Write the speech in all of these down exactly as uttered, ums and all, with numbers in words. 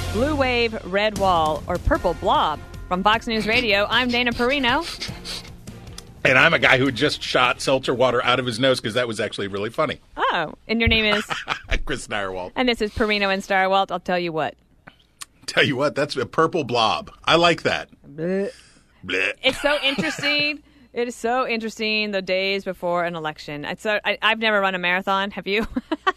Blue Wave, Red Wall, or Purple Blob? From Fox News Radio, I'm Dana Perino. And I'm a guy who just shot seltzer water out of his nose because that was actually really funny. Oh, and your name is? Chris Steyerwalt. And this is Perino and Steyerwalt. I'll tell you what. Tell you what, that's a purple blob. I like that. Blech. Blech. It's so interesting. It is so interesting the days before an election. It's so, I, I've never run a marathon. Have you?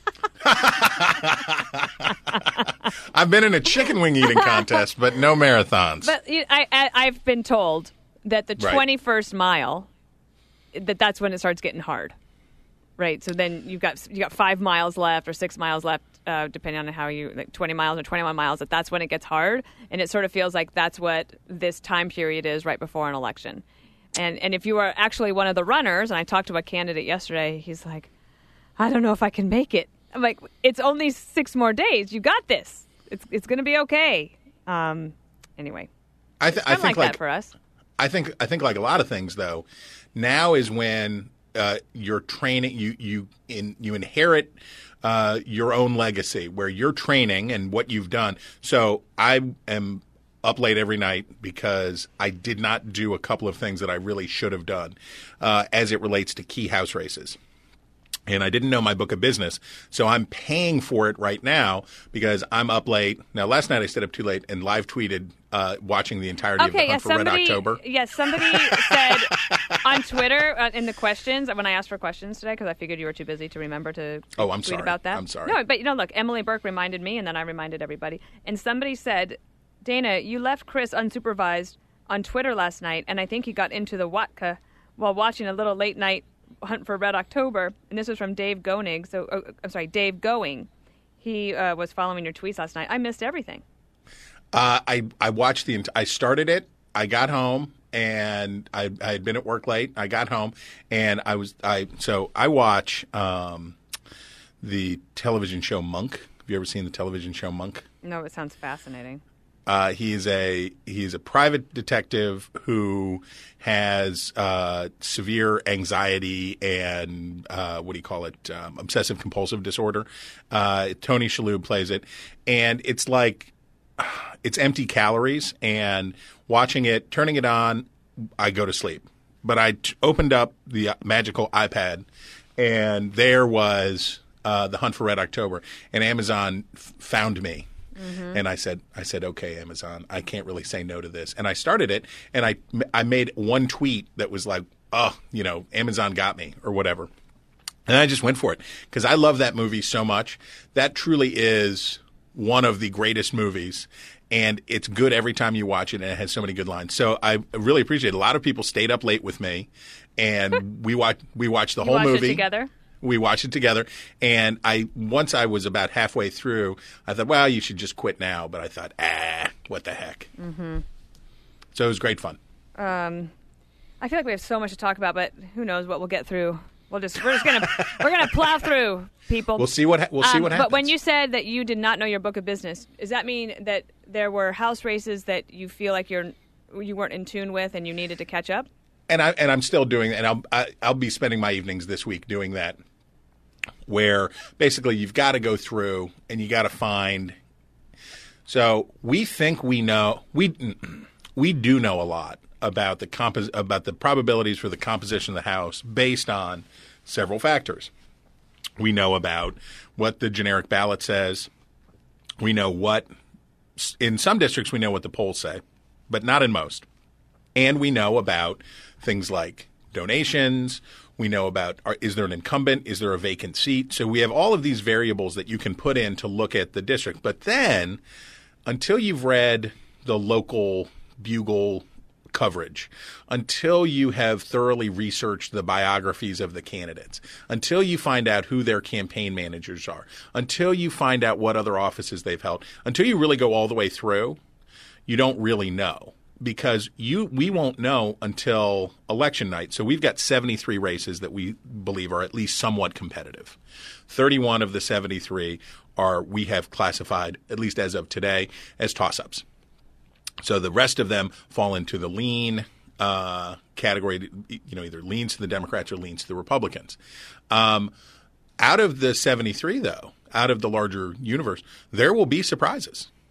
I've been in a chicken wing eating contest, but no marathons. But I, I, I've been told that the Right. twenty-first mile, that that's when it starts getting hard. Right. So then you've got you got five miles left or six miles left, uh, depending on how you like twenty miles or twenty-one miles. That that's when it gets hard, and it sort of feels like that's what this time period is right before an election. And and if you are actually one of the runners, and I talked to a candidate yesterday, he's like, I don't know if I can make it. I'm like, it's only six more days. You got this. It's it's going to be okay. Um. Anyway, I, th- I kind of think like like that for us. I think I think like a lot of things though, now is when uh, you're training you you in you inherit uh, your own legacy where you're training and what you've done. So I am up late every night because I did not do a couple of things that I really should have done uh, as it relates to key House races. And I didn't know my book of business, so I'm paying for it right now because I'm up late. Now, last night I stayed up too late and live tweeted uh, watching the entirety Okay, of the yeah, Hunt for Red somebody, October. yes, somebody said on Twitter uh, in the questions when I asked for questions today because I figured you were too busy to remember to Oh, I'm tweet sorry. about that. I'm sorry. No, but you know, look, Emily Burke reminded me, and then I reminded everybody. And somebody said, Dana, you left Chris unsupervised on Twitter last night, and I think he got into the Watka while watching a little late night Hunt for Red October, and this was from Dave Goenig. So, oh, I'm sorry, Dave Going. He uh, was following your tweets last night. I missed everything. Uh, I I watched the. Ent- I started it. I got home and I I had been at work late. I got home and I was I so I watch um, the television show Monk. Have you ever seen the television show Monk? No, it sounds fascinating. Uh, he's a he's a private detective who has uh, severe anxiety and uh, what do you call it? Um, obsessive compulsive disorder. Uh, Tony Shalhoub plays it, and it's like it's empty calories. And watching it, turning it on, I go to sleep. But I t- opened up the magical iPad, and there was uh, the Hunt for Red October, and Amazon f- found me. Mm-hmm. And I said, I said, okay, Amazon, I can't really say no to this. And I started it, and I, I made one tweet that was like, oh, you know, Amazon got me or whatever. And I just went for it because I love that movie so much. That truly is one of the greatest movies, and it's good every time you watch it, and it has so many good lines. So I really appreciate it. A lot of people stayed up late with me, and we watched we watched the you whole watched movie it together. We watched it together, and I once I was about halfway through, I thought, well, you should just quit now. But I thought, ah, what the heck? Mm-hmm. So it was great fun. Um, I feel like we have so much to talk about, but who knows what we'll get through. We'll just we're just gonna we're gonna plow through, people. We'll see what ha- we'll see um, what happens. But when you said that you did not know your book of business, does that mean that there were House races that you feel like you're you weren't in tune with and you needed to catch up? And I and I'm still doing, and I'll I, I'll be spending my evenings this week doing that. Where basically you've got to go through and you got to find. So we think we know we we do know a lot about the compos- about the probabilities for the composition of the House based on several factors. We know about what the generic ballot says. We know what in some districts we know what the polls say, but not in most. And we know about things like donations. We know about are, is there an incumbent? Is there a vacant seat? So we have all of these variables that you can put in to look at the district. But then until you've read the local Bugle coverage, until you have thoroughly researched the biographies of the candidates, until you find out who their campaign managers are, until you find out what other offices they've held, until you really go all the way through, you don't really know. Because you, we won't know until election night. So we've got seventy-three races that we believe are at least somewhat competitive. thirty-one of the seventy-three are we have classified, at least as of today, as toss-ups. So the rest of them fall into the lean uh, category, you know, either leans to the Democrats or leans to the Republicans. Um, out of the seventy-three, though, out of the larger universe, there will be surprises.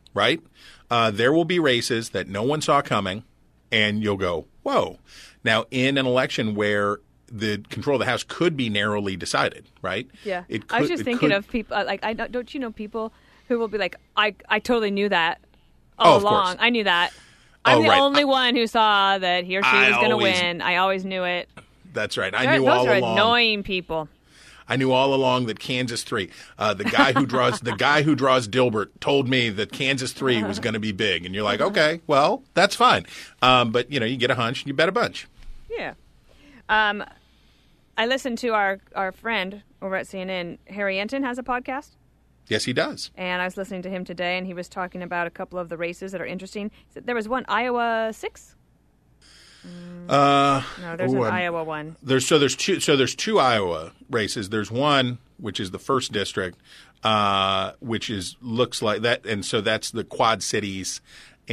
right? Uh, there will be races that no one saw coming, and you'll go, whoa. Now, in an election where the control of the House could be narrowly decided, right? Yeah. It could, I was just thinking could, of people, uh, like, I don't, don't you know people who will be like, I, I totally knew that all oh, of along. Course. I knew that. I'm oh, the right. only I, one who saw that he or she I was going to always, win. I always knew it. That's right. I They're, knew those all are along. annoying people. I knew all along that Kansas three, uh, the guy who draws the guy who draws Dilbert told me that Kansas three was going to be big, and you're like, okay, well, that's fine. Um, but you know, you get a hunch, and you bet a bunch. Yeah. Um, I listened to our our friend over at C N N, Harry Enton, has a podcast. Yes, he does. And I was listening to him today, and he was talking about a couple of the races that are interesting. There was one, Iowa six. Uh, no, there's ooh, an I'm, Iowa one. There's so there's two so there's two Iowa races. There's one which is the first district, uh, which is looks like that, and so that's the Quad Cities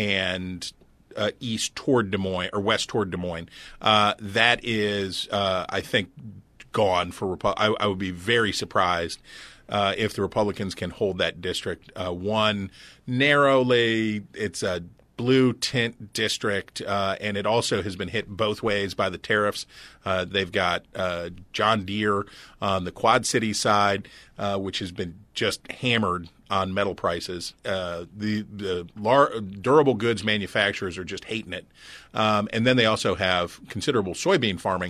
and uh, east toward Des Moines or west toward Des Moines. Uh, that is, uh, I think, gone for Repu- I, I would be very surprised. Uh, if the Republicans can hold that district, uh, one narrowly, it's a blue tint district, uh, and it also has been hit both ways by the tariffs. Uh, they've got uh, John Deere on the Quad City side, uh, which has been just hammered on metal prices. Uh, the the lar- durable goods manufacturers are just hating it. Um, and then they also have considerable soybean farming,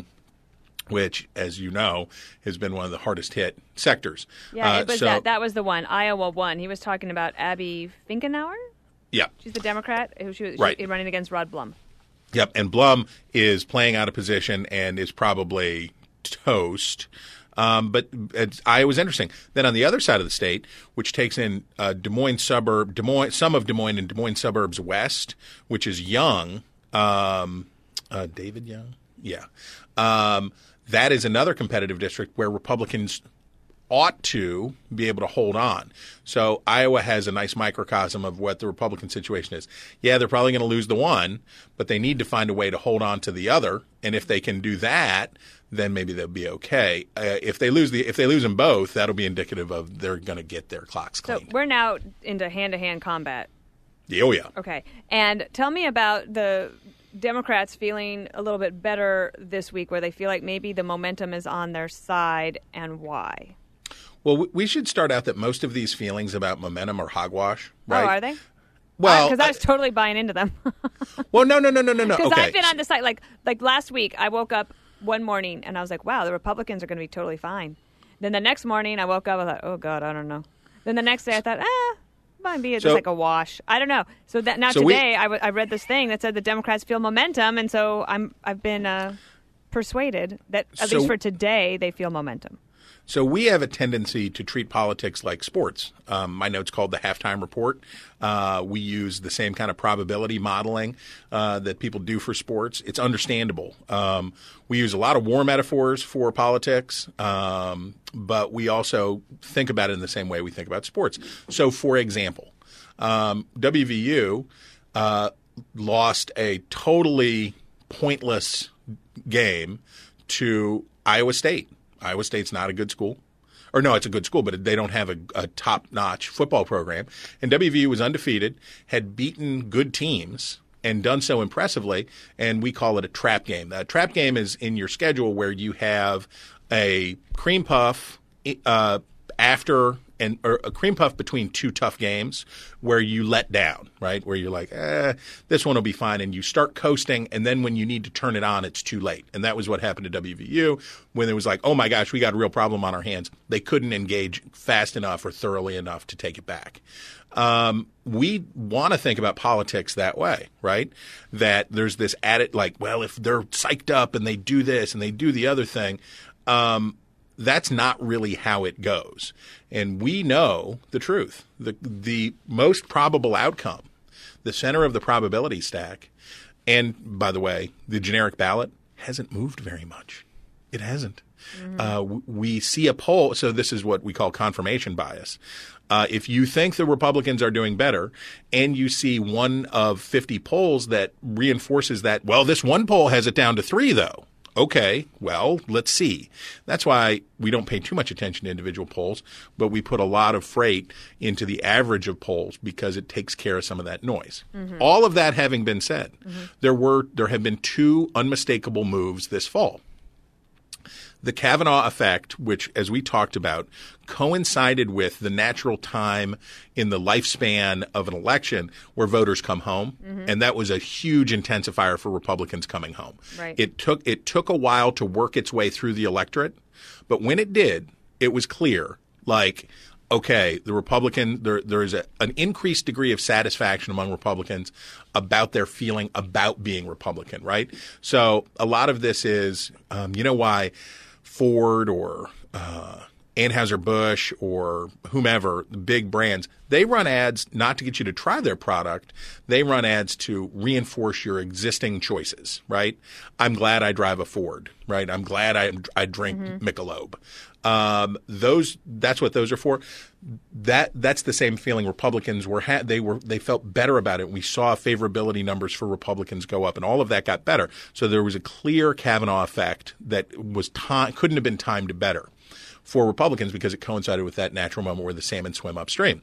which, as you know, has been one of the hardest hit sectors. Yeah, uh, it was so, that. That was the one. Iowa won. He was talking about Abby Finkenauer. Yeah. She's the Democrat who she was right. she, running against Rod Blum. Yep, and Blum is playing out of position and is probably toast. Um, but it's, Iowa's interesting. Then on the other side of the state, which takes in uh, Des Moines suburb, Des Moines, some of Des Moines and Des Moines suburbs west, which is Young, um, uh, David Young, yeah. Um, that is another competitive district where Republicans ought to be able to hold on. So Iowa has a nice microcosm of what the Republican situation is. Yeah, they're probably going to lose the one, but they need to find a way to hold on to the other. And if they can do that, then maybe they'll be okay. Uh, if they lose the if they lose them both, that'll be indicative of they're going to get their clocks So cleaned. we're now into hand-to-hand combat. Yeah, oh yeah. Okay, and tell me about the Democrats feeling a little bit better this week, where they feel like maybe the momentum is on their side, and why. Well, we should start out that most of these feelings about momentum are hogwash, right? Oh, are they? Well, because I was totally buying into them. well, no, no, no, no, no, no. Because Okay. I've been on the site like like last week. I woke up one morning and I was like, "Wow, the Republicans are going to be totally fine." Then the next morning, I woke up. I thought, "Oh God, I don't know." Then the next day, I thought, "Ah, might be just So- like a wash." I don't know. So that now So we- today, I, w- I read this thing that said the Democrats feel momentum, and so I'm I've been uh, persuaded that at So- least for today, they feel momentum. So we have a tendency to treat politics like sports. Um, my note's called the halftime report. Uh, we use the same kind of probability modeling uh, that people do for sports. It's understandable. Um, we use a lot of war metaphors for politics, um, but we also think about it in the same way we think about sports. So, for example, um, W V U uh, lost a totally pointless game to Iowa State. Iowa State's not a good school. Or no, it's a good school, but they don't have a, a top-notch football program. And W V U was undefeated, had beaten good teams, and done so impressively, and we call it a trap game. A trap game is in your schedule where you have a cream puff uh, after and or a cream puff between two tough games where you let down, right? Where you're like, eh, this one will be fine, and you start coasting, and then when you need to turn it on, it's too late. And that was what happened to W V U when it was like, oh my gosh, we got a real problem on our hands. They couldn't engage fast enough or thoroughly enough to take it back. Um, we want to think about politics that way, right? That there's this added, like, well, if they're psyched up and they do this and they do the other thing, um, that's not really how it goes. And we know the truth. The the most probable outcome, the center of the probability stack, and by the way, the generic ballot hasn't moved very much. It hasn't. Mm-hmm. Uh, w- we see a poll. So this is what we call confirmation bias. Uh, if you think the Republicans are doing better and you see one of fifty polls that reinforces that, well, this one poll has it down to three, though. Okay, well, let's see. That's why we don't pay too much attention to individual polls, but we put a lot of freight into the average of polls because it takes care of some of that noise. Mm-hmm. All of that having been said, mm-hmm. there were there have been two unmistakable moves this fall. The Kavanaugh effect, which, as we talked about, coincided with the natural time in the lifespan of an election where voters come home, mm-hmm. and that was a huge intensifier for Republicans coming home. Right. It took it took a while to work its way through the electorate, but when it did, it was clear, like, okay, the Republican there there is a, an increased degree of satisfaction among Republicans about their feeling about being Republican, right? So a lot of this is, um, you know, why Ford or uh, Anheuser-Busch or whomever, the big brands, they run ads not to get you to try their product. They run ads to reinforce your existing choices, right? I'm glad I drive a Ford, right? I'm glad I I drink mm-hmm. Michelob. Um, those that's what those are for. That that's the same feeling Republicans were had. They were they felt better about it. We saw favorability numbers for Republicans go up, and all of that got better. So there was a clear Kavanaugh effect that was time, couldn't have been timed better for Republicans because it coincided with that natural moment where the salmon swim upstream.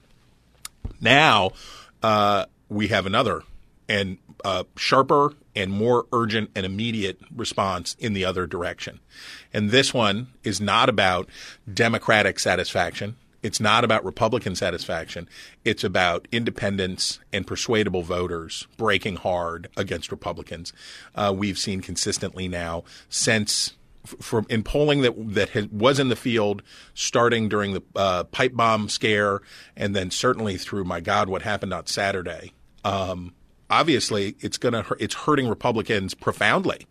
Now uh, we have another and uh, sharper and more urgent and immediate response in the other direction. And this one is not about Democratic satisfaction. It's not about Republican satisfaction. It's about independents and persuadable voters breaking hard against Republicans. Uh, we've seen consistently now since from in polling that that has, was in the field starting during the uh, pipe bomb scare and then certainly through, my God, what happened on Saturday. Um, obviously, it's going to it's hurting Republicans profoundly,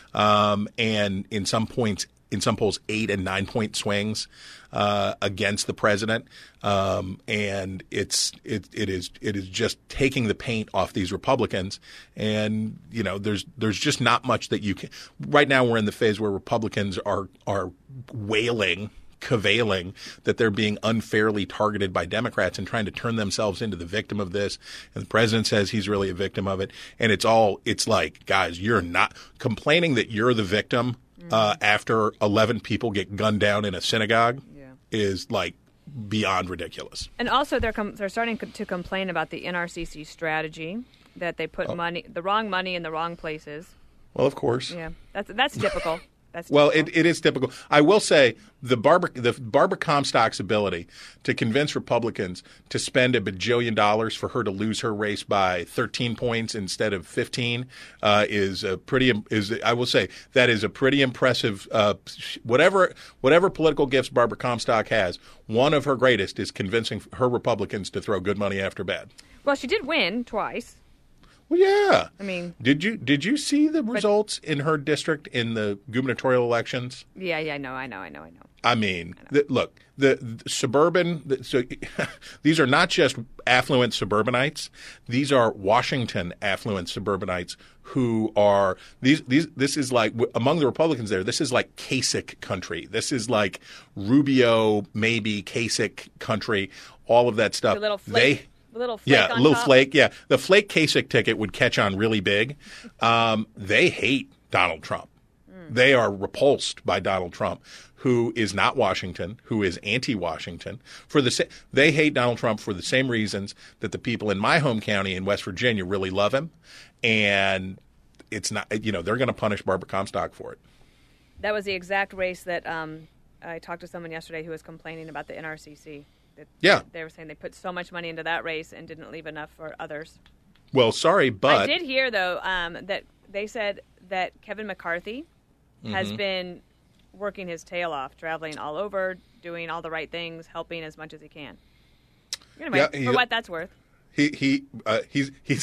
um, and in some points, in some polls, eight and nine point swings uh, against the president, um, and it's it it is it is just taking the paint off these Republicans. And you know, there's there's just not much that you can. Right now, we're in the phase where Republicans are are wailing. Cavailing that they're being unfairly targeted by Democrats and trying to turn themselves into the victim of this. And the president says he's really a victim of it. And it's all, it's like, guys, you're not complaining that you're the victim mm-hmm. uh, after eleven people get gunned down in a synagogue yeah. is like beyond ridiculous. And also they're com- they're starting co- to complain about the N R C C strategy that they put oh. money, the wrong money in the wrong places. Well, of course. Yeah, that's that's typical. That's well, it, it is typical. I will say the Barbara, the Barbara Comstock's ability to convince Republicans to spend a bajillion dollars for her to lose her race by thirteen points instead of fifteen uh, is a pretty is I will say that is a pretty impressive. Uh, whatever whatever political gifts Barbara Comstock has, one of her greatest is convincing her Republicans to throw good money after bad. Well, she did win twice. Well, yeah. I mean, did you did you see the results in her district in the gubernatorial elections? Yeah, yeah, I know, I know, I know, I know. I mean, I know. The, look, the, the suburban. The, so these are not just affluent suburbanites; these are Washington affluent suburbanites who are these. These this is like among the Republicans there. This is like Kasich country. This is like Rubio, maybe Kasich country. All of that stuff. The little flake. They. A little flake yeah, on a little top. flake. Yeah, the Flake Kasich ticket would catch on really big. Um, they hate Donald Trump. Mm. They are repulsed by Donald Trump, who is not Washington, who is anti-Washington. For the sa- they hate Donald Trump for the same reasons that the people in my home county in West Virginia really love him, and it's not. You know, they're going to punish Barbara Comstock for it. That was the exact race that um, I talked to someone yesterday who was complaining about the N R C C. That yeah. They were saying they put so much money into that race and didn't leave enough for others. Well, sorry, but I did hear, though, um, that they said that Kevin McCarthy mm-hmm. has been working his tail off, traveling all over, doing all the right things, helping as much as he can. Anyway, yeah, for what that's worth. He he uh, he's he's.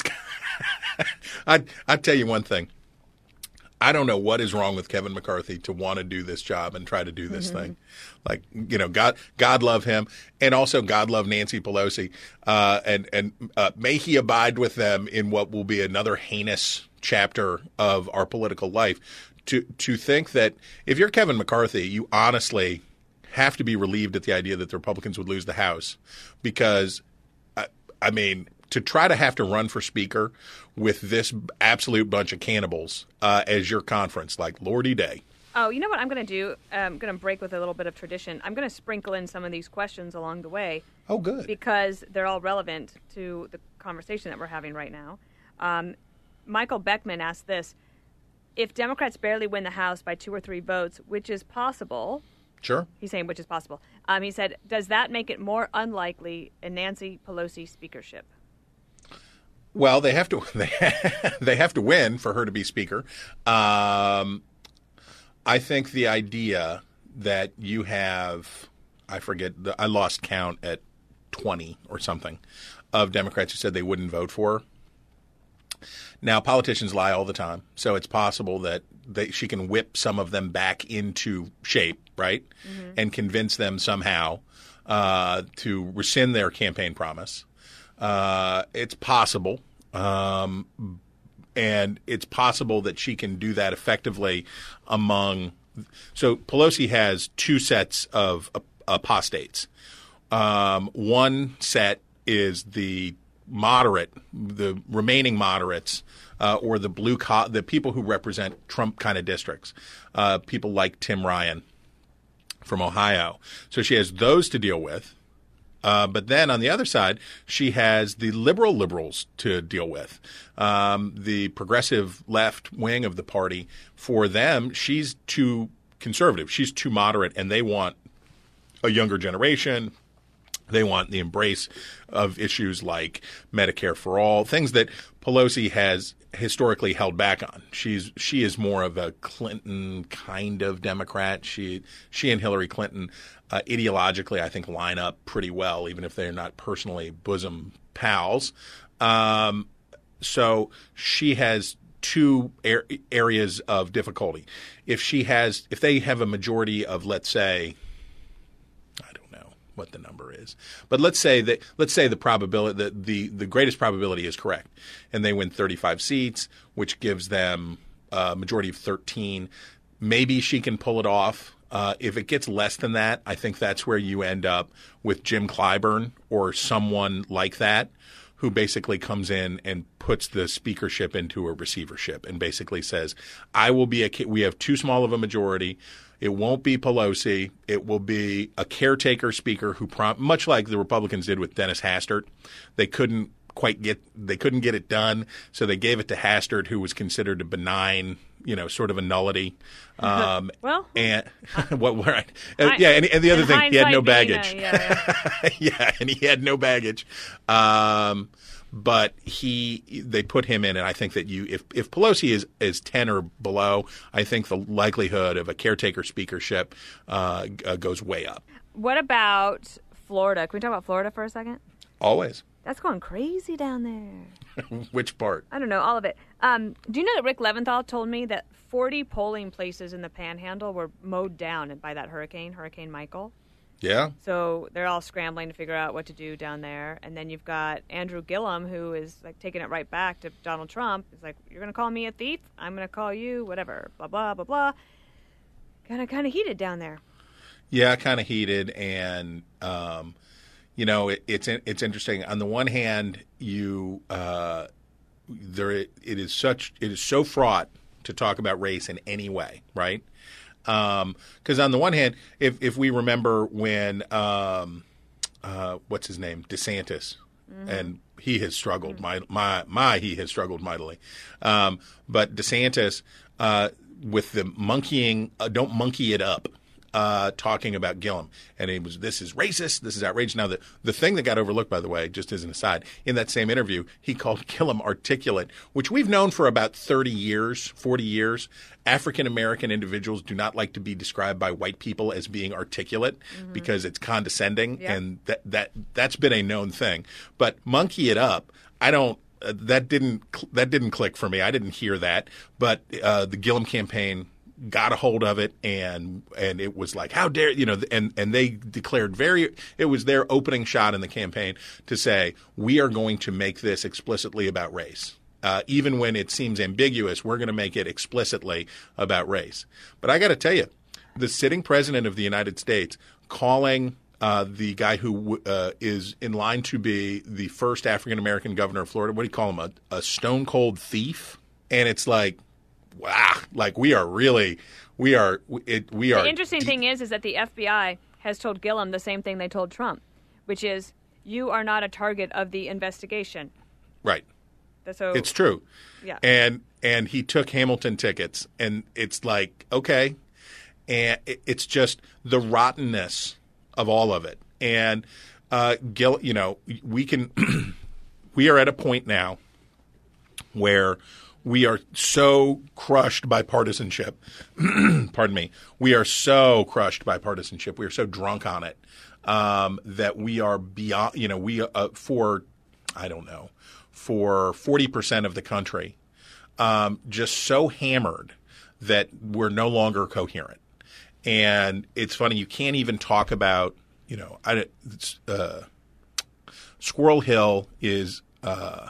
I I tell you one thing. I don't know what is wrong with Kevin McCarthy to want to do this job and try to do this mm-hmm. thing. Like, you know, God, God love him. And also God love Nancy Pelosi. Uh, and and uh, may he abide with them in what will be another heinous chapter of our political life. To, to think that if you're Kevin McCarthy, you honestly have to be relieved at the idea that the Republicans would lose the House. Because, I, I mean, to try to have to run for speaker with this absolute bunch of cannibals uh, as your conference, like Lordy Day. Oh, you know what I'm going to do? I'm going to break with a little bit of tradition. I'm going to sprinkle in some of these questions along the way. Oh, good. Because they're all relevant to the conversation that we're having right now. Um, Michael Beckman asked this. If Democrats barely win the House by two or three votes, which is possible... Sure. He's saying which is possible. Um, he said, does that make it more unlikely a Nancy Pelosi speakership? Well, they have to they, they have to win for her to be speaker. Um I think the idea that you have, I forget, I lost count at twenty or something of Democrats who said they wouldn't vote for her. Now, politicians lie all the time, so it's possible that they, she can whip some of them back into shape, right, mm-hmm. and convince them somehow uh, to rescind their campaign promise. Uh, it's possible. Um And it's possible that she can do that effectively among – so Pelosi has two sets of apostates. Um, one set is the moderate, the remaining moderates uh, or the blue co- – the people who represent Trump kind of districts, uh, people like Tim Ryan from Ohio. So she has those to deal with. Uh, but then on the other side, she has the liberal liberals to deal with. Um, the progressive left wing of the party, for them, she's too conservative. She's too moderate, and they want a younger generation. They want the embrace of issues like Medicare for all, things that Pelosi has historically held back on. She's she is more of a Clinton kind of Democrat. She she and Hillary Clinton uh, ideologically, I think, line up pretty well, even if they're not personally bosom pals. Um, so she has two er- areas of difficulty. If she has, if they have a majority of, let's say, what the number is, but let's say that let's say the probability that the, the greatest probability is correct, and they win thirty-five seats, which gives them a majority of thirteen. Maybe she can pull it off. Uh, if it gets less than that, I think that's where you end up with Jim Clyburn or someone like that, who basically comes in and puts the speakership into a receivership and basically says, "I will be a. We have too small of a majority. It won't be Pelosi. It will be a caretaker speaker who, prom- much like the Republicans did with Dennis Hastert, they couldn't quite get they couldn't get it done, so they gave it to Hastert, who was considered a benign, you know, sort of a nullity. Um, well, and what well, right, uh, yeah, and, and the other thing, he had no baggage. A, yeah, yeah, and he had no baggage. Um, But he, they put him in, and I think that you, if if Pelosi is, is ten or below, I think the likelihood of a caretaker speakership uh, uh, goes way up. What about Florida? Can we talk about Florida for a second? Always. That's going crazy down there. Which part? I don't know, all of it. Um, do you know that Rick Leventhal told me that forty polling places in the Panhandle were mowed down by that hurricane, Hurricane Michael? Yeah. So they're all scrambling to figure out what to do down there. And then you've got Andrew Gillum, who is like taking it right back to Donald Trump. He's like, you're going to call me a thief? I'm going to call you whatever, blah, blah, blah, blah. Kind of kind of heated down there. Yeah, kind of heated. And, um, you know, it, it's it's interesting. On the one hand, you uh, there it is such it is so fraught to talk about race in any way, right? Because um, on the one hand, if if we remember when um, uh, what's his name, DeSantis, mm-hmm. and he has struggled, mm-hmm. my my my he has struggled mightily, um, but DeSantis uh, with the monkeying, uh, don't monkey it up. Uh, talking about Gillum, and it was this is racist, this is outrageous. Now, the the thing that got overlooked, by the way, just as an aside, in that same interview, he called Gillum articulate, which we've known for about thirty years, forty years. African American individuals do not like to be described by white people as being articulate mm-hmm. because it's condescending, yep. and that that that's been a known thing. But monkey it up, I don't. Uh, that didn't that didn't click for me. I didn't hear that, but uh, the Gillum campaign got a hold of it, and and it was like, how dare you know, and and they declared very it was their opening shot in the campaign to say, we are going to make this explicitly about race. Uh, even when it seems ambiguous, we're going to make it explicitly about race. But I got to tell you, the sitting president of the United States calling uh, the guy who uh, is in line to be the first African American governor of Florida, what do you call him, a, a stone cold thief? And it's like, wow, like we are really, we are, it, we are. The interesting deep. thing is, is that the F B I has told Gillum the same thing they told Trump, which is you are not a target of the investigation. Right. So it's true. Yeah. And and he took Hamilton tickets, and it's like, okay, and it, it's just the rottenness of all of it. And uh, Gill, you know, we can, we are at a point now where we are so crushed by partisanship. Pardon me. We are so crushed by partisanship. We are so drunk on it um, that we are beyond. You know, we uh, for I don't know for forty percent of the country, um, just so hammered that we're no longer coherent. And it's funny. You can't even talk about. You know, I, it's, uh, Squirrel Hill is. Uh,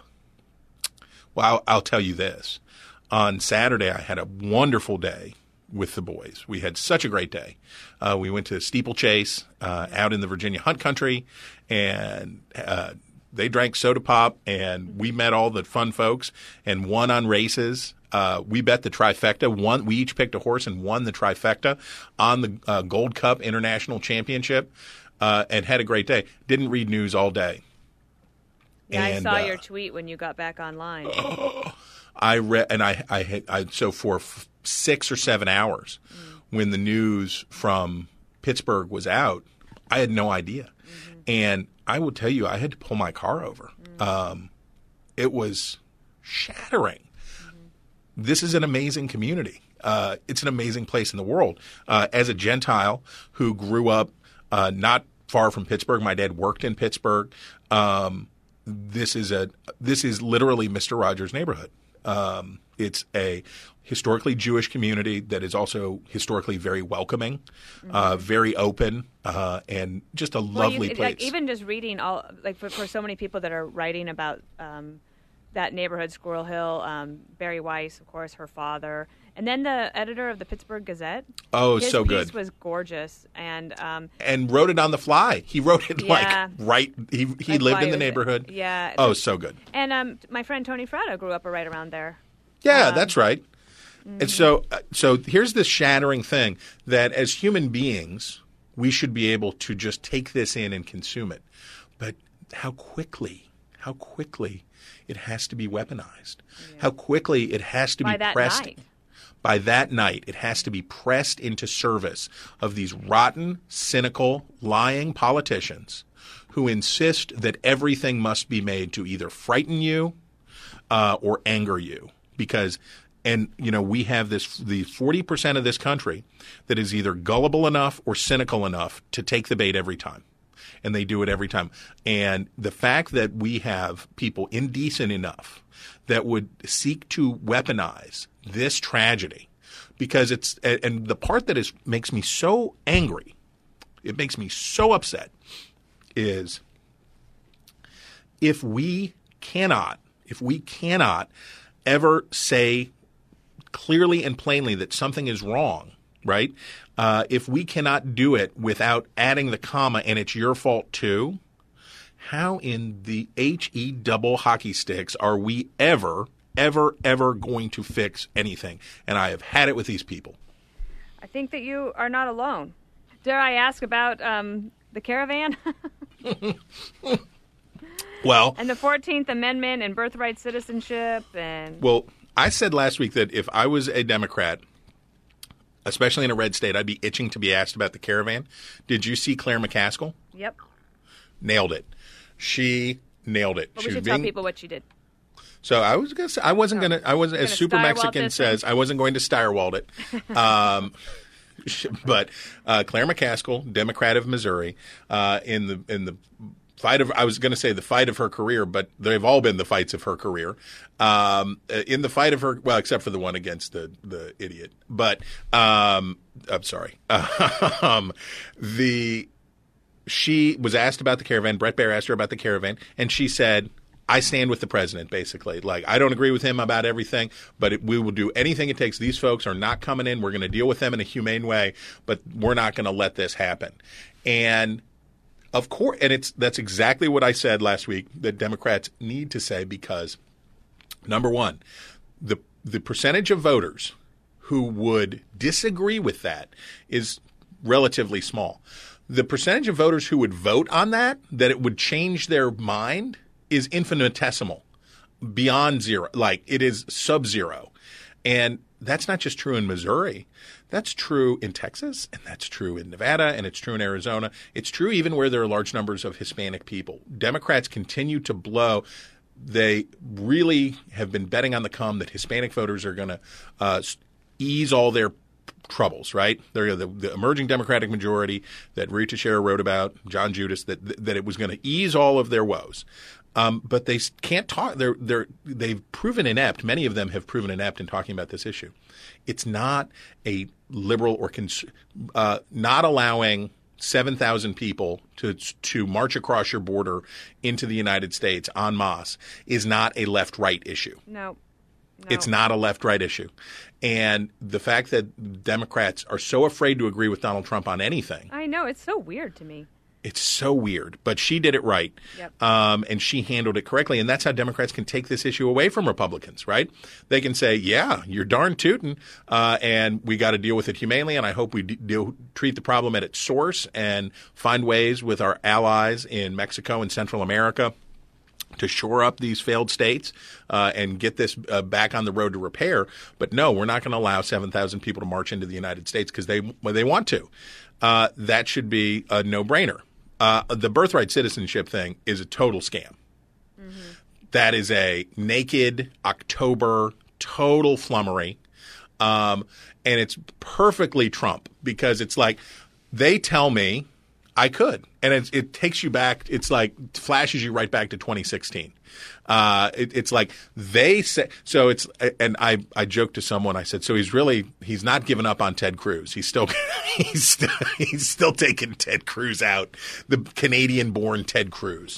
Well, I'll, I'll tell you this. On Saturday, I had a wonderful day with the boys. We had such a great day. Uh, we went to Steeplechase uh, out in the Virginia Hunt Country, and uh, they drank soda pop, and we met all the fun folks and won on races. Uh, we bet the trifecta. Won, we each picked a horse and won the trifecta on the uh, Gold Cup International Championship uh, and had a great day. Didn't read news all day. Yeah, And, I saw uh, your tweet when you got back online. I read, and I, I, had, I so for f- six or seven hours, mm. when the news from Pittsburgh was out, I had no idea, mm-hmm. and I will tell you, I had to pull my car over. Mm. Um, it was shattering. Mm-hmm. This is an amazing community. Uh, it's an amazing place in the world. Uh, as a Gentile who grew up uh, not far from Pittsburgh, my dad worked in Pittsburgh. Um, This is a this is literally Mister Rogers' neighborhood. Um, it's a historically Jewish community that is also historically very welcoming, mm-hmm. uh, very open, uh, and just a well, lovely you, place. Like, even just reading all like for, for so many people that are writing about um, that neighborhood, Squirrel Hill, um, Barry Weiss, of course, her father, and then the editor of the Pittsburgh Gazette. Oh, his so piece good. Was gorgeous, and um, and wrote it on the fly. He wrote it yeah, like right. He he like lived in the was, neighborhood. Yeah. Oh, so good. And um, my friend Tony Fratto grew up right around there. Yeah, um, that's right. Mm-hmm. And so, uh, so here's this shattering thing that as human beings, we should be able to just take this in and consume it. But how quickly, how quickly it has to be weaponized. Yeah. How quickly it has to By be that pressed. Night. By that night, it has to be pressed into service of these rotten, cynical, lying politicians who insist that everything must be made to either frighten you uh, or anger you. Because, and you know, we have this the forty percent of this country that is either gullible enough or cynical enough to take the bait every time. And they do it every time. And the fact that we have people indecent enough that would seek to weaponize this tragedy, because it's and the part that is makes me so angry, it makes me so upset, is if we cannot, if we cannot ever say clearly and plainly that something is wrong, right? Uh, if we cannot do it without adding the comma and it's your fault too, how in the H E double hockey sticks are we ever, ever, ever going to fix anything? And I have had it with these people. I think that you are not alone. Dare I ask about um, the caravan? Well, and the fourteenth Amendment and birthright citizenship and well, I said last week that if I was a Democrat, especially in a red state, I'd be itching to be asked about the caravan. Did you see Claire McCaskill? Yep. Nailed it. She nailed it. But she we should being, tell people what she did. So I was gonna say I wasn't oh. gonna I wasn't You're as Super Steyerwald Mexican says I wasn't going to Steyerwald it. Um, but uh, Claire McCaskill, Democrat of Missouri, uh, in the in the fight of I was going to say the fight of her career, but they've all been the fights of her career. Um, in the fight of her, well, except for the one against the the idiot. But um, I'm sorry. um, the she was asked about the caravan. Brett Baer asked her about the caravan, and she said, I stand with the president, basically. Like, I don't agree with him about everything, but it, we will do anything it takes. These folks are not coming in. We're going to deal with them in a humane way, but we're not going to let this happen. And of course, and it's that's exactly what I said last week that Democrats need to say, because number one, the the percentage of voters who would disagree with that is relatively small. The percentage of voters who would vote on that, that it would change their mind, is infinitesimal, beyond zero. Like, it is sub-zero. And that's not just true in Missouri. That's true in Texas, and that's true in Nevada, and it's true in Arizona. It's true even where there are large numbers of Hispanic people. Democrats continue to blow. They really have been betting on the come that Hispanic voters are going to uh, ease all their troubles, right? They're the, the emerging Democratic majority that Ruy Teixeira wrote about, John Judas, that that it was going to ease all of their woes. Um, but they can't talk. They're they're they've proven inept. Many of them have proven inept in talking about this issue. It's not a liberal or cons- uh, not allowing seven thousand people to to march across your border into the United States en masse is not a left-right issue. No. No. It's not a left-right issue. And the fact that Democrats are so afraid to agree with Donald Trump on anything. I know. It's so weird to me. It's so weird. But she did it right. Yep. Um, and she handled it correctly. And that's how Democrats can take this issue away from Republicans, right? They can say, yeah, you're darn tootin', uh, and we got to deal with it humanely. And I hope we d- deal, treat the problem at its source and find ways with our allies in Mexico and Central America to shore up these failed states uh, and get this uh, back on the road to repair. But no, we're not going to allow seven thousand people to march into the United States because they well, they want to. Uh, that should be a no-brainer. Uh, the birthright citizenship thing is a total scam. Mm-hmm. That is a naked October total flummery. Um, and it's perfectly Trump because it's like they tell me I could. And it, it takes you back. It's like flashes you right back to twenty sixteen. Uh, it, it's like they say. So it's and I, I joked to someone. I said, so he's really he's not given up on Ted Cruz. He's still he's still, he's still taking Ted Cruz out. The Canadian-born Ted Cruz.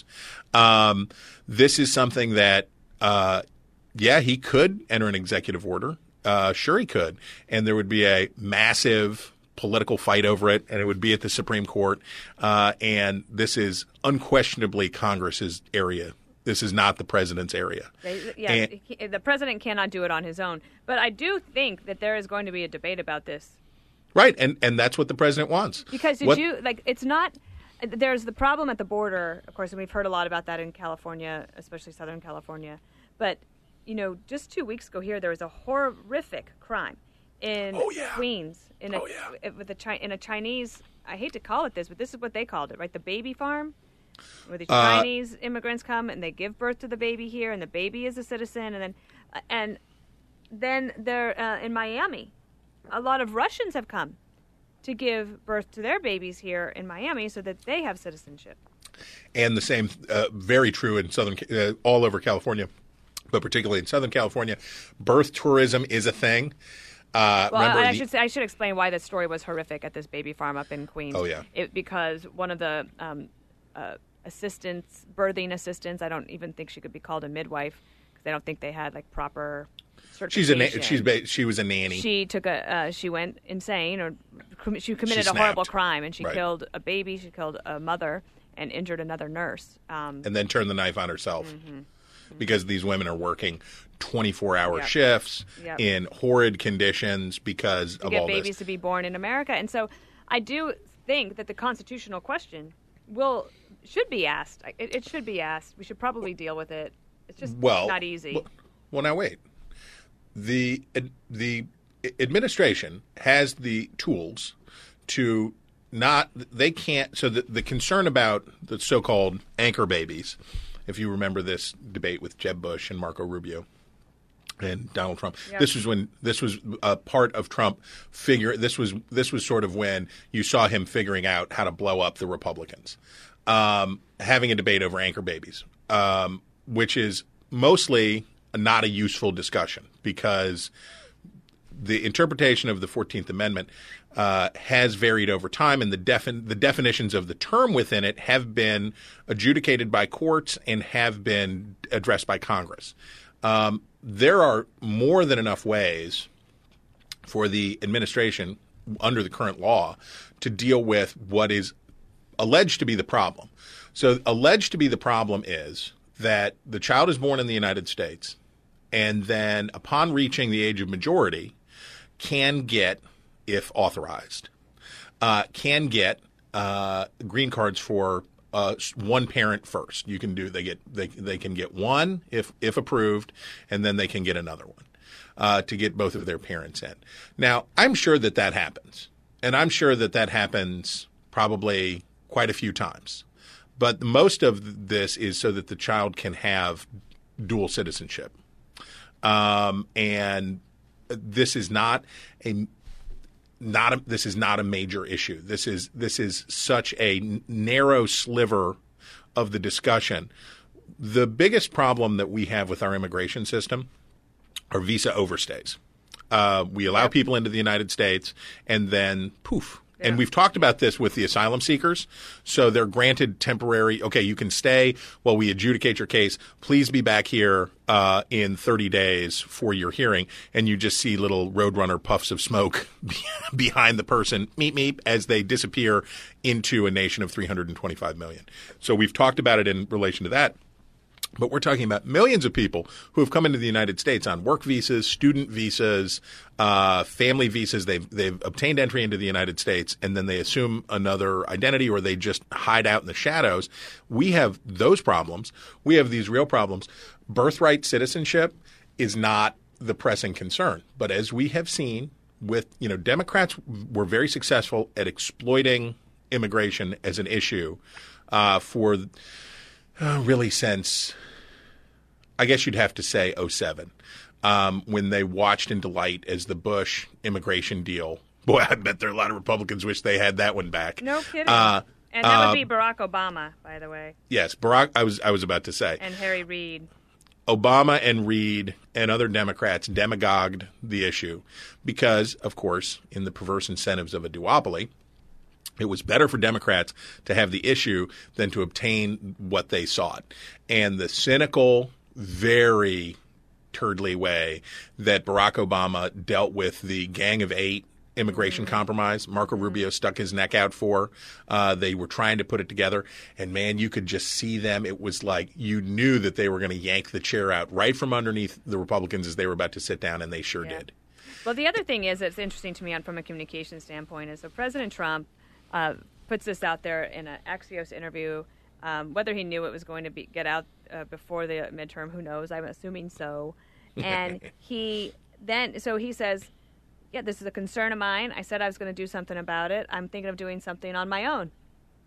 Um, this is something that uh, yeah, he could enter an executive order. Uh, sure, he could, and there would be a massive political fight over it, and it would be at the Supreme Court. Uh, and this is unquestionably Congress's area. This is not the president's area. They, yeah, and, he, the president cannot do it on his own. But I do think that there is going to be a debate about this. Right, and and that's what the president wants. Because did what, you like? It's not. There's the problem at the border, of course, and we've heard a lot about that in California, especially Southern California. But you know, just two weeks ago here, there was a horrific crime in oh, yeah. Queens in a oh, yeah. with a Chi- in a Chinese. I hate to call it this, but this is what they called it, right? The baby farm, where the uh, Chinese immigrants come and they give birth to the baby here, and the baby is a citizen, and then uh, and then they're uh, in Miami. A lot of Russians have come to give birth to their babies here in Miami, so that they have citizenship. And the same, uh, very true in Southern, uh, all over California, but particularly in Southern California, birth tourism is a thing. Uh, well, I, I he, should say, I should explain why this story was horrific at this baby farm up in Queens. Oh yeah, it, because one of the um, uh, assistants, birthing assistants, I don't even think she could be called a midwife because I don't think they had like proper She's a na- certification. she's she was a nanny. She took a uh, she went insane or com- she committed She a horrible snapped. crime and she Right. killed a baby. She killed a mother and injured another nurse. Um, and then turned the knife on herself mm-hmm. because these women are working twenty-four hour Yep. shifts Yep. in horrid conditions because to of get all babies this. to be born in America. And so I do think that the constitutional question will should be asked. It, it should be asked. We should probably deal with it. It's just well, not easy. Well, well, now wait. The the administration has the tools to not they can't so the, the concern about the so-called anchor babies, if you remember this debate with Jeb Bush and Marco Rubio and Donald Trump. Yeah. This was when this was a part of Trump figure this was this was sort of when you saw him figuring out how to blow up the Republicans. Um, having a debate over anchor babies, um, which is mostly not a useful discussion because the interpretation of the fourteenth Amendment uh, has varied over time, and the, defin- the definitions of the term within it have been adjudicated by courts and have been addressed by Congress. Um, there are more than enough ways for the administration under the current law to deal with what is alleged to be the problem. So alleged to be the problem is that the child is born in the United States and then upon reaching the age of majority, can get, if authorized, uh, can get uh, green cards for uh, one parent first. You can do they get they they can get one if if approved, and then they can get another one uh, to get both of their parents in. Now, I'm sure that that happens, and I'm sure that that happens probably quite a few times. But most of this is so that the child can have dual citizenship. Um, and this is not a not a, this is not a major issue. This is this is such a n- narrow sliver of the discussion. The biggest problem that we have with our immigration system are visa overstays. Uh, we allow people into the United States, and then poof. Yeah. And we've talked about this with the asylum seekers. So they're granted temporary, okay, you can stay while we adjudicate your case. Please be back here uh, in thirty days for your hearing. And you just see little Roadrunner puffs of smoke behind the person, meep, meep, as they disappear into a nation of three hundred twenty-five million. So we've talked about it in relation to that. But we're talking about millions of people who have come into the United States on work visas, student visas, uh, family visas. They've they've obtained entry into the United States, and then they assume another identity, or they just hide out in the shadows. We have those problems. We have these real problems. Birthright citizenship is not the pressing concern. But as we have seen with, you know, Democrats were very successful at exploiting immigration as an issue uh, for uh, really since – I guess you'd have to say oh seven, um, when they watched in delight as the Bush immigration deal. Boy, I bet there are a lot of Republicans wish they had that one back. No kidding. Uh, and that uh, would be Barack Obama, by the way. Yes, Barack. I was I was about to say. And Harry Reid. Obama and Reid and other Democrats demagogued the issue because, of course, in the perverse incentives of a duopoly, it was better for Democrats to have the issue than to obtain what they sought. And the cynical, very turdly way that Barack Obama dealt with the Gang of Eight immigration mm-hmm. compromise Marco Rubio stuck his neck out for. Uh, they were trying to put it together, and man, you could just see them. It was like you knew that they were going to yank the chair out right from underneath the Republicans as they were about to sit down, and they sure yeah. did. Well, the other thing is that's interesting to me on, from a communication standpoint is so President Trump uh, puts this out there in an Axios interview. Um, whether he knew it was going to be get out uh, before the midterm, who knows? I'm assuming so. And he then, so he says, yeah, this is a concern of mine. I said I was going to do something about it. I'm thinking of doing something on my own.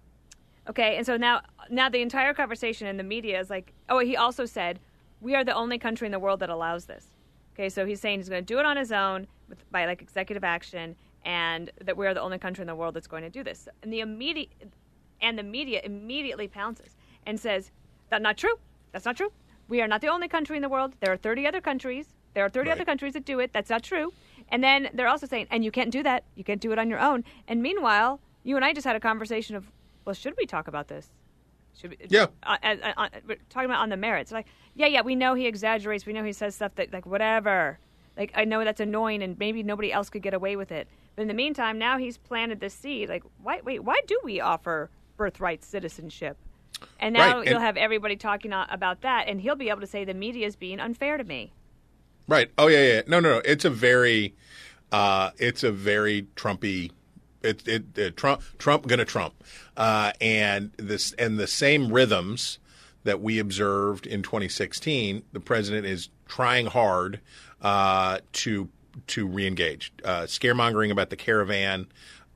Okay, and so now, now the entire conversation in the media is like, oh, he also said, we are the only country in the world that allows this. Okay, so he's saying he's going to do it on his own with, by like executive action, and that we are the only country in the world that's going to do this. And the immediate... And the media immediately pounces and says, that's not true. That's not true. We are not the only country in the world. There are thirty other countries. There are thirty right. other countries that do it. That's not true. And then they're also saying, and you can't do that. You can't do it on your own. And meanwhile, you and I just had a conversation of, well, should we talk about this? Should we, yeah. Uh, uh, uh, we're talking about on the merits. Like, yeah, yeah, we know he exaggerates. We know he says stuff that, like, whatever. Like, I know that's annoying, and maybe nobody else could get away with it. But in the meantime, now he's planted this seed. Like, why, wait, why do we offer birthright citizenship? And now right. you'll and, have everybody talking about that, and he'll be able to say the media is being unfair to me. Right. Oh yeah, yeah. No, no, no. It's a very, uh, it's a very Trumpy. It, it, it Trump, Trump gonna Trump, uh, and this and the same rhythms that we observed in twenty sixteen. The president is trying hard uh, to to reengage, uh, scaremongering about the caravan.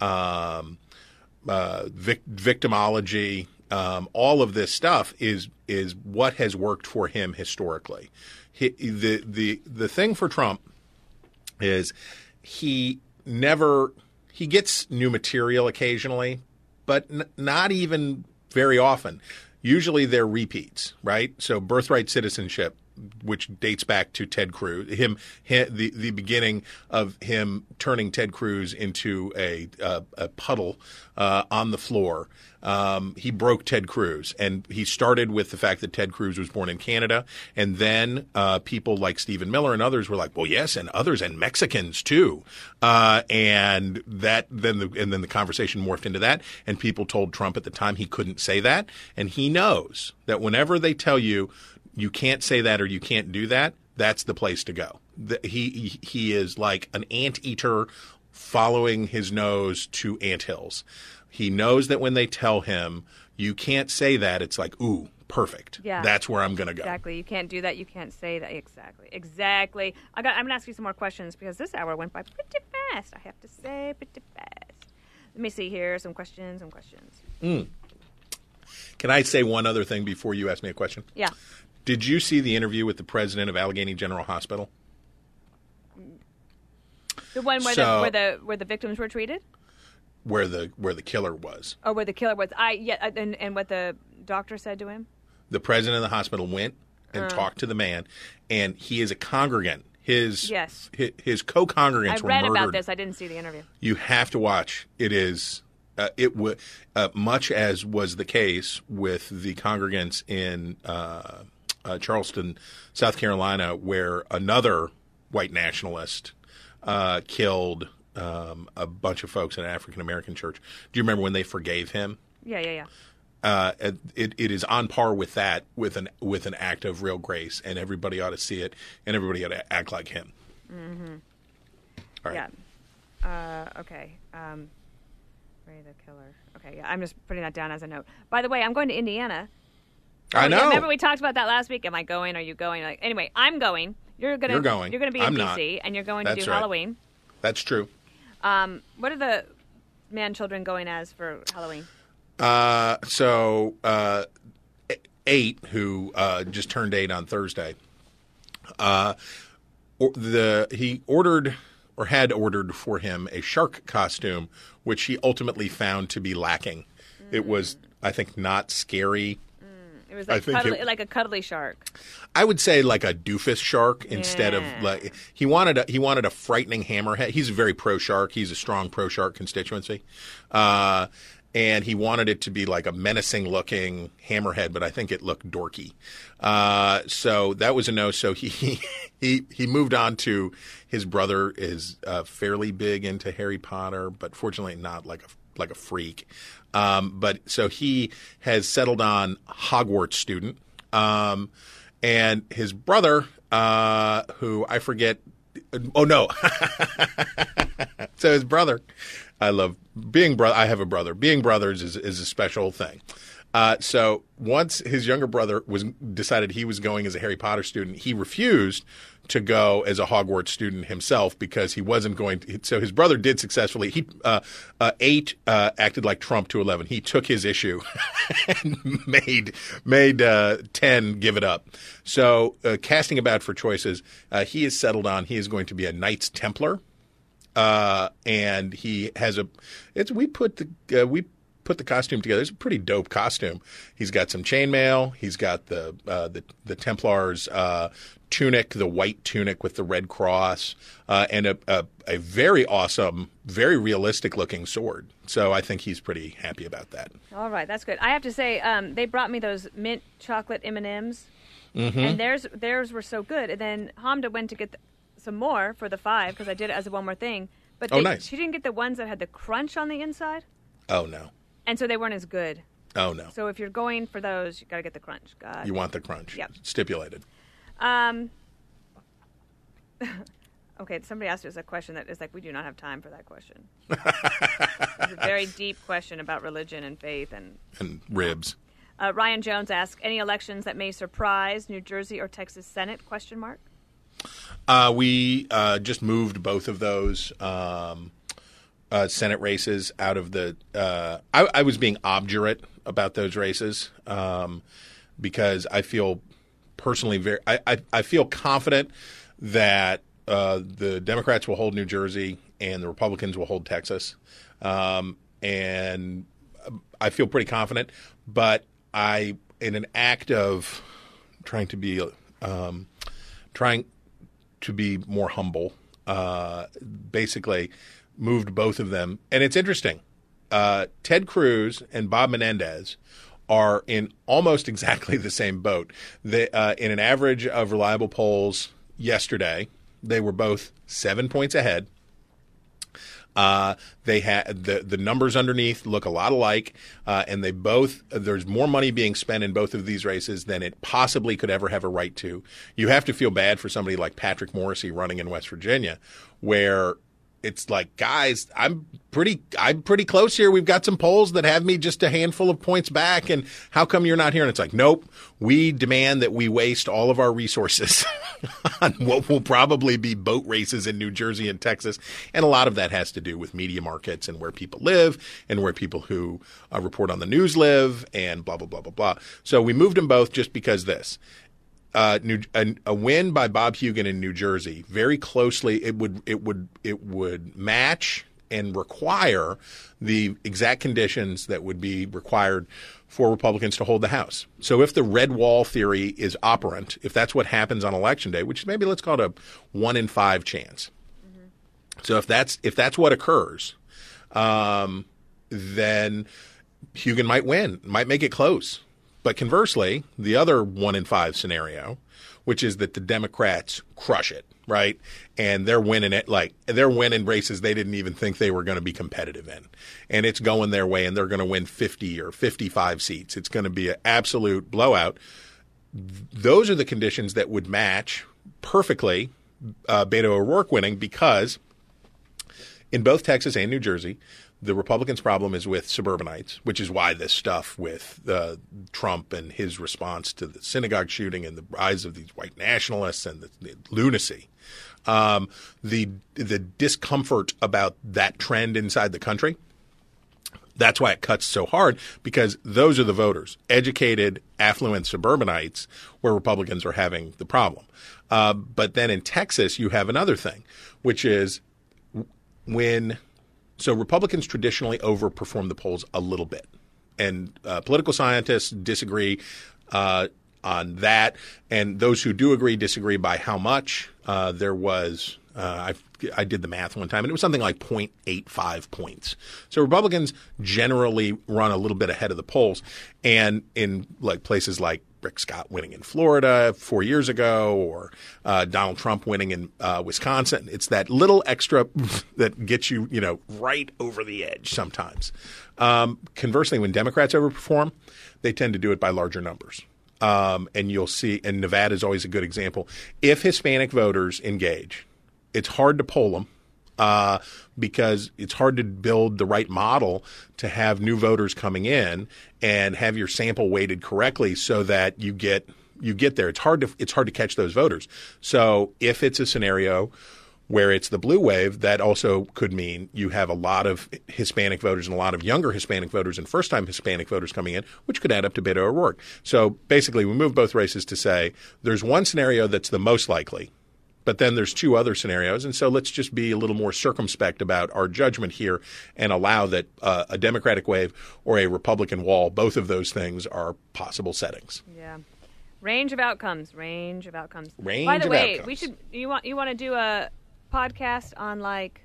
Um, Uh, vic- victimology, um, all of this stuff is is what has worked for him historically. He, the the the thing for Trump is he never he gets new material occasionally, but n- not even very often. Usually they're repeats, right? So birthright citizenship, which dates back to Ted Cruz, him, him the the beginning of him turning Ted Cruz into a a, a puddle uh, on the floor. Um, he broke Ted Cruz, and he started with the fact that Ted Cruz was born in Canada, and then uh, people like Stephen Miller and others were like, "Well, yes, and others, and Mexicans too," uh, and that then the, and then the conversation morphed into that, and people told Trump at the time he couldn't say that, and he knows that whenever they tell you you can't say that or you can't do that, that's the place to go. The, he he is like an anteater following his nose to anthills. He knows that when they tell him you can't say that, it's like, ooh, perfect. Yeah. That's where I'm going to go. Exactly. You can't do that. You can't say that. Exactly. Exactly. I got. I'm going to ask you some more questions because this hour went by pretty fast. I have to say, pretty fast. Let me see here. Some questions. Some questions. Mm. Can I say one other thing before you ask me a question? Yeah. Did you see the interview with the president of Allegheny General Hospital? The one where, So- the, where the where the victims were treated, Where the where the killer was. or where the killer was? I yeah, and, and what the doctor said to him. The president of the hospital went and Uh. talked to the man, and he is a congregant. His Yes. his, his co-congregants I were read murdered. about this. I didn't see the interview. You have to watch. It is uh, it w- uh, much as was the case with the congregants in uh, uh, Charleston, South Carolina, where another white nationalist uh, killed um, a bunch of folks in an African American church. Do you remember when they forgave him? Yeah, yeah, yeah. Uh, it, it is on par with that, with an with an act of real grace, and everybody ought to see it, and everybody ought to act like him. Mm-hmm. All right. Yeah. Uh, okay. Um, Ray the killer. Okay. Yeah. I'm just putting that down as a note. By the way, I'm going to Indiana. I Oh, know. yeah, remember we talked about that last week? Am I going? Are you going? Like, anyway, I'm going. You're gonna. You're going. You're gonna be in I'm D C, not. and you're going That's to do right. Halloween. That's true. Um, what are the man children going as for Halloween? Uh, so uh, eight, who uh, just turned eight on Thursday, uh, or the he ordered or had ordered for him a shark costume, which he ultimately found to be lacking. Mm. It was, I think, not scary. Mm. It was I like, think cuddly, it- like a cuddly shark. I would say like a doofus shark instead Yeah. of like he wanted a he wanted a frightening hammerhead. He's a very pro shark. He's a strong pro shark constituency, uh, and he wanted it to be like a menacing looking hammerhead. But I think it looked dorky, uh, so that was a no. So he he he moved on to his brother is uh, fairly big into Harry Potter, but fortunately not like a like a freak. Um, but so he has settled on Hogwarts student. Um, and his brother, uh, who I forget, oh no. So his brother, I love being brother. I have a brother. Being brothers is, is a special thing. Uh, so once his younger brother was decided he was going as a Harry Potter student, he refused to go as a Hogwarts student himself because he wasn't going to. So his brother did successfully. He uh, uh, eight uh, acted like Trump to eleven. He took his issue and made made uh, ten give it up. So uh, casting about for choices, uh, he is settled on. He is going to be a Knights Templar, uh, and he has a. It's we put the uh, we. put the costume together. It's a pretty dope costume. He's got some chainmail. He's got the uh, the, the Templars uh, tunic, the white tunic with the red cross, uh, and a, a, a very awesome, very realistic looking sword. So I think he's pretty happy about that. All right, that's good. I have to say, um, they brought me those mint chocolate M and M's, Mm-hmm. and theirs theirs were so good. And then Hamda went to get the, some more for the five because I did it as a one more thing. But Oh, they, nice. she didn't get the ones that had the crunch on the inside, Oh no. and so they weren't as good. Oh no. So if you're going for those, you got to get the crunch. God. You want the crunch. Yep. Stipulated. Um. Okay, somebody asked us a question that is like, we do not have time for that question. It's a very deep question about religion and faith. And And ribs. uh, Ryan Jones asked, any elections that may surprise New Jersey or Texas Senate? Question mark. Uh, we uh, just moved both of those um, uh, Senate races out of the. Uh, I, I was being obdurate about those races um, because I feel personally very. I, I, I feel confident that uh, the Democrats will hold New Jersey and the Republicans will hold Texas, um, and I feel pretty confident. But I, in an act of trying to be, um, trying. to be more humble, uh, basically moved both of them. And it's interesting. Uh, Ted Cruz and Bob Menendez are in almost exactly the same boat. They, uh, in an average of reliable polls yesterday, they were both seven points ahead. Uh, they had the the numbers underneath look a lot alike, uh, and they both there's more money being spent in both of these races than it possibly could ever have a right to. You have to feel bad for somebody like Patrick Morrisey running in West Virginia, where it's like, guys, I'm pretty I'm pretty close here. We've got some polls that have me just a handful of points back, and how come you're not here? And it's like, nope, we demand that we waste all of our resources on what will probably be boat races in New Jersey and Texas. And a lot of that has to do with media markets and where people live and where people who uh, report on the news live and blah, blah, blah, blah, blah. So we moved them both just because this. Uh, New, a, a win by Bob Hugin in New Jersey very closely it would it would it would match and require the exact conditions that would be required for Republicans to hold the House. So if the red wall theory is operant, if that's what happens on Election Day, which is maybe let's call it a one in five chance. Mm-hmm. So if that's if that's what occurs, um, then Hugin might win, might make it close. But conversely, the other one in five scenario, which is that the Democrats crush it, right? And they're winning it like they're winning races they didn't even think they were going to be competitive in. And it's going their way and they're going to win fifty or fifty-five seats. It's going to be an absolute blowout. Those are the conditions that would match perfectly uh, Beto O'Rourke winning, because in both Texas and New Jersey, the Republicans' problem is with suburbanites, which is why this stuff with uh, Trump and his response to the synagogue shooting and the rise of these white nationalists and the, the lunacy, um, the the discomfort about that trend inside the country. That's why it cuts so hard, because those are the voters, educated, affluent suburbanites, where Republicans are having the problem. Uh, but then in Texas, you have another thing, which is when – so Republicans traditionally overperform the polls a little bit, and uh, political scientists disagree uh, on that, and those who do agree disagree by how much. Uh, there was uh, I, I did the math one time, and it was something like zero point eight five points. So Republicans generally run a little bit ahead of the polls, and in like places like Rick Scott winning in Florida four years ago, or uh, Donald Trump winning in uh, Wisconsin. It's that little extra that gets you, you know, right over the edge sometimes. Um, conversely, when Democrats overperform, they tend to do it by larger numbers. Um, and you'll see, and Nevada is always a good example. If Hispanic voters engage, it's hard to poll them. Uh, because it's hard to build the right model to have new voters coming in and have your sample weighted correctly so that you get you get there. It's hard to it's hard to catch those voters. So if it's a scenario where it's the blue wave, that also could mean you have a lot of Hispanic voters and a lot of younger Hispanic voters and first-time Hispanic voters coming in, which could add up to Beto O'Rourke. So basically, we move both races to say there's one scenario that's the most likely. But then there's two other scenarios, and so let's just be a little more circumspect about our judgment here and allow that uh, a Democratic wave or a Republican wall, both of those things are possible settings. Yeah. Range of outcomes. Range of outcomes. Range By the of way, outcomes. we should you want you want to do a podcast on like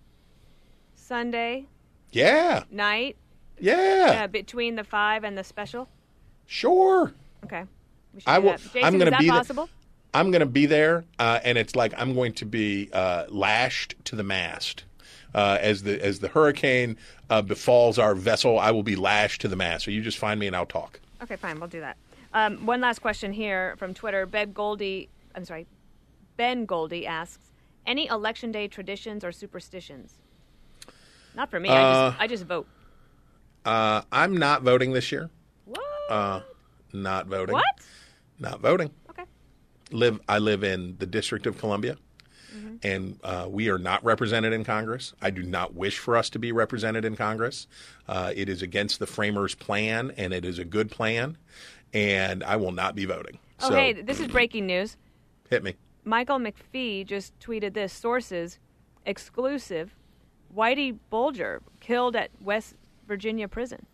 Sunday Yeah. night? Yeah. Uh, between the five and the special? Sure. Okay. We should I do will. that. Jason, I'm going is to that be there. possible? I'm going to be there, uh, and it's like I'm going to be uh, lashed to the mast. Uh, as the as the hurricane uh, befalls our vessel, I will be lashed to the mast. So you just find me and I'll talk. Okay, fine. We'll do that. Um, one last question here from Twitter. Ben Goldie, I'm sorry, Ben Goldie asks, any election day traditions or superstitions? Not for me. Uh, I just I just vote. Uh, I'm not voting this year. What? Uh, not voting. What? Not voting. Okay. Live. I live in the District of Columbia, Mm-hmm. and uh, we are not represented in Congress. I do not wish for us to be represented in Congress. Uh, it is against the framers' plan, and it is a good plan, and I will not be voting. Oh, so, hey, this is breaking news. hit me. Michael McPhee just tweeted this. Sources, exclusive, Whitey Bulger killed at West Virginia prison.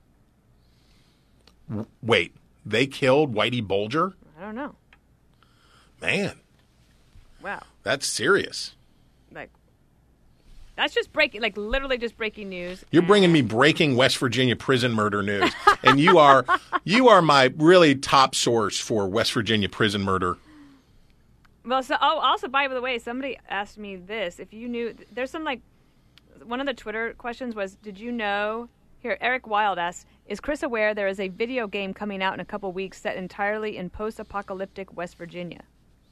W- wait, they killed Whitey Bulger? I don't know. Man, Wow. that's serious. Like, that's just breaking, like literally just breaking news. You're bringing me breaking West Virginia prison murder news, and you are you are my really top source for West Virginia prison murder. Well, so, oh, also, by the way, somebody asked me this. If you knew, there's some, like, one of the Twitter questions was, did you know, here, Eric Wild asks, is Chris aware there is a video game coming out in a couple weeks set entirely in post-apocalyptic West Virginia?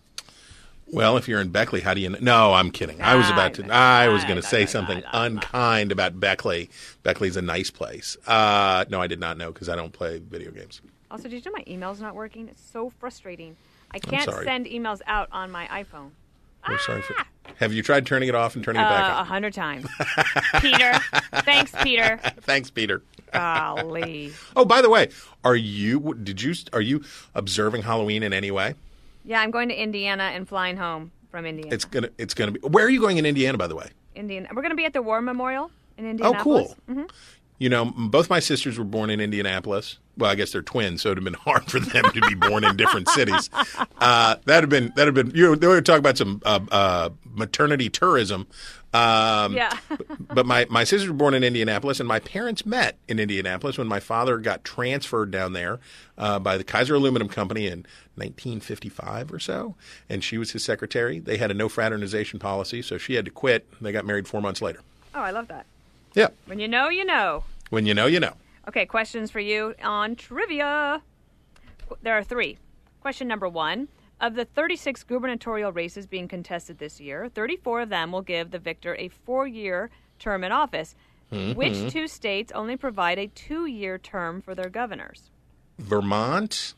Well, if you're in Beckley, how do you know? No, I'm kidding. I was about to, I was going to say something unkind about Beckley. Beckley's a nice place. Uh, no, I did not know because I don't play video games. Also, did you know my email's not working? It's so frustrating. I can't send emails out on my iPhone. I'm ah! sorry. For, have you tried turning it off and turning it back uh, on? A hundred times. Peter. Thanks, Peter. Thanks, Peter. Golly. Oh, by the way, are you, did you, are you observing Halloween in any way? Yeah, I'm going to Indiana and flying home from Indiana. It's gonna. It's gonna be. Where are you going in Indiana, by the way? Indiana. We're going to be at the War Memorial in Indianapolis. Oh, cool. Mm-hmm. You know, both my sisters were born in Indianapolis. Well, I guess they're twins, so it'd have been hard for them to be born in different cities. Uh, that'd have been. That'd have been. You know, they were talking about some uh, uh, maternity tourism. Um, yeah. But my, my sisters were born in Indianapolis, and my parents met in Indianapolis when my father got transferred down there uh, by the Kaiser Aluminum Company in nineteen fifty-five or so, and she was his secretary. They had a no fraternization policy, so she had to quit. They got married four months later. Oh, I love that. Yeah. When you know, you know. When you know, you know. Okay, questions for you on trivia. There are three. Question number one. Of the thirty-six gubernatorial races being contested this year, thirty-four of them will give the victor a four-year term in office. Mm-hmm. Which two states only provide a two-year term for their governors? Vermont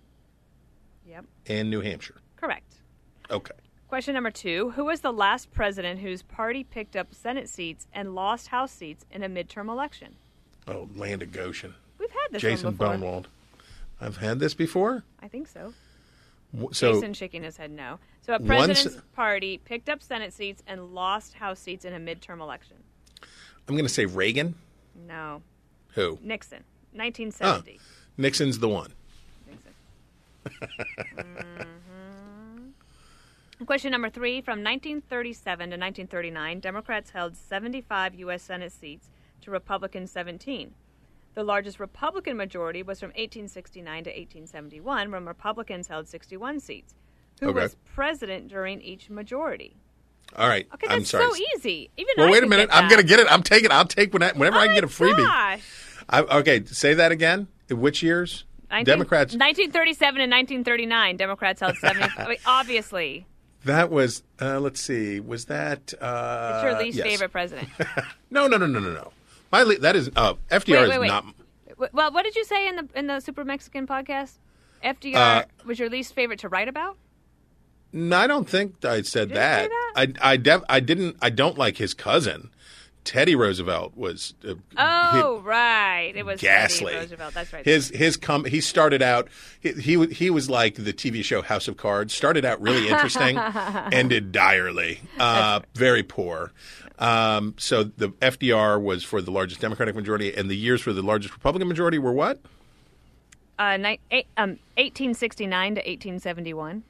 Yep. and New Hampshire. Correct. Okay. Question number two. Who was the last president whose party picked up Senate seats and lost House seats in a midterm election? Oh, land of Goshen. We've had this Jason one before. Bonewald. I've had this before? I think so. So, Jason shaking his head no. So a president's once, party picked up Senate seats and lost House seats in a midterm election. I'm going to say Reagan. No. Who? Nixon. nineteen seventy. Oh, Nixon's the one. Nixon. mm-hmm. Question number three. From nineteen thirty-seven to nineteen thirty-nine, Democrats held seventy-five U S Senate seats to Republicans seventeen. The largest Republican majority was from eighteen sixty-nine to eighteen seventy-one, when Republicans held sixty-one seats. Who okay. was president during each majority? All right. Okay, I'm that's sorry. so easy. Even well, I wait a minute. I'm going to get it. I'm taking. I'll take when I, whenever oh I can get a freebie. Gosh. I, okay, say that again. Which years? nineteen, Democrats. nineteen thirty-seven and nineteen thirty-nine. Democrats held seventy. I mean, obviously. That was. Uh, let's see. Was that? Uh, it's your least yes. favorite president. no, no, no, no, no, no. My le- that is. Uh, F D R wait, wait, is wait. not. Well, what did you say in the in the Super Mexican podcast? F D R uh, was your least favorite to write about? No, I don't think I said that. that. I I, def, I didn't. I don't like his cousin. Teddy Roosevelt was. Uh, oh he, right, it was ghastly. Teddy Roosevelt. That's right. His his com- He started out. He, he he was like the T V show House of Cards. Started out really interesting, ended direly. Uh, very poor. Um, so the F D R was for the largest Democratic majority, and the years for the largest Republican majority were what? Uh, ni- eight, um, eighteen sixty-nine to eighteen seventy-one.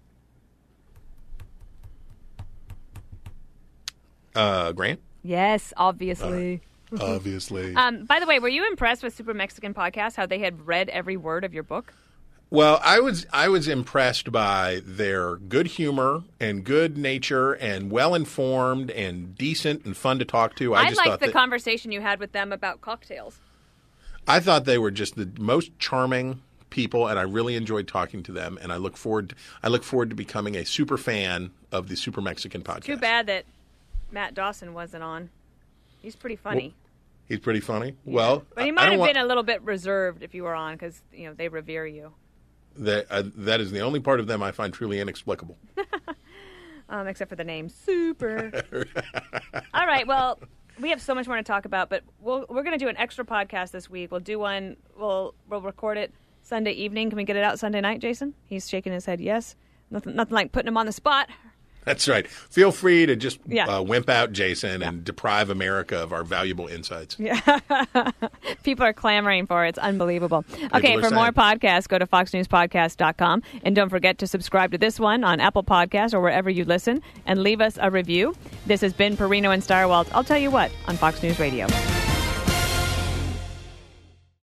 Uh, Grant? Yes, obviously. Uh, obviously. um, by the way, were you impressed with Super Mexican Podcast, how they had read every word of your book? Well, I was I was impressed by their good humor and good nature and well informed and decent and fun to talk to. I, I just liked thought the that, conversation you had with them about cocktails. I thought they were just the most charming people, and I really enjoyed talking to them. And I look forward I look forward to becoming a super fan of the Super Mexican Podcast. Too bad that Matt Dawson wasn't on. He's pretty funny. Well, he's pretty funny. Yeah. Well, but he I, might I have want, been a little bit reserved if you were on, because you know they revere you. That uh, that is the only part of them I find truly inexplicable. um, except for the name Super. All right. Well, we have so much more to talk about, but we'll, we're going to do an extra podcast this week. We'll do one. We'll we'll record it Sunday evening. Can we get it out Sunday night, Jason? He's shaking his head yes. Nothing nothing like putting him on the spot. That's right. Feel free to just yeah. uh, wimp out Jason yeah. and deprive America of our valuable insights. Yeah. People are clamoring for it. It's unbelievable. People okay, for saying. more podcasts, go to fox news podcast dot com. And don't forget to subscribe to this one on Apple Podcasts or wherever you listen and leave us a review. This has been Perino and Starwalt. I'll tell you what on Fox News Radio.